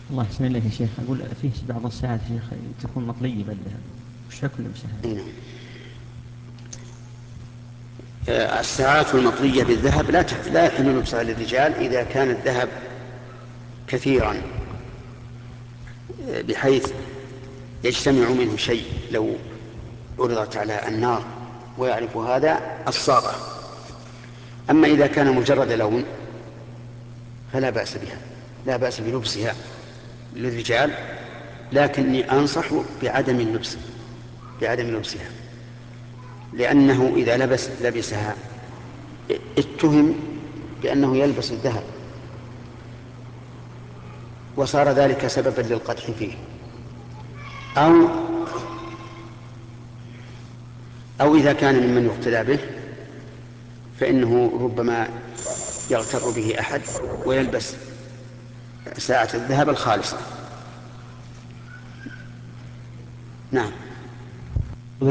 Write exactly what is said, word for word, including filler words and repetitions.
الله يحسن إليك يا شيخ. أقول فيه بعض الساعات يا شيخ تكون مطلية بالذهب، وش حكم لبسها؟ نعم. آه، الساعات المطلية بالذهب لا تح- لا يحل لبسها للرجال إذا كان الذهب كثيرا، آه، بحيث يجتمع منه شيء لو عرضت على النار، ويعرف هذا الصاغة. أما إذا كان مجرد لون فلا بأس بها، لا بأس بلبسها للرجال، لكني أنصح بعدم اللبس، بعدم لبسها، لأنه إذا لبس لبسها اتهم بأنه يلبس الذهب، وصار ذلك سببا للقدح فيه، أو أو إذا كان ممن يقتدى به فإنه ربما يغتر به أحد ويلبس ساعة الذهب الخالصة. نعم.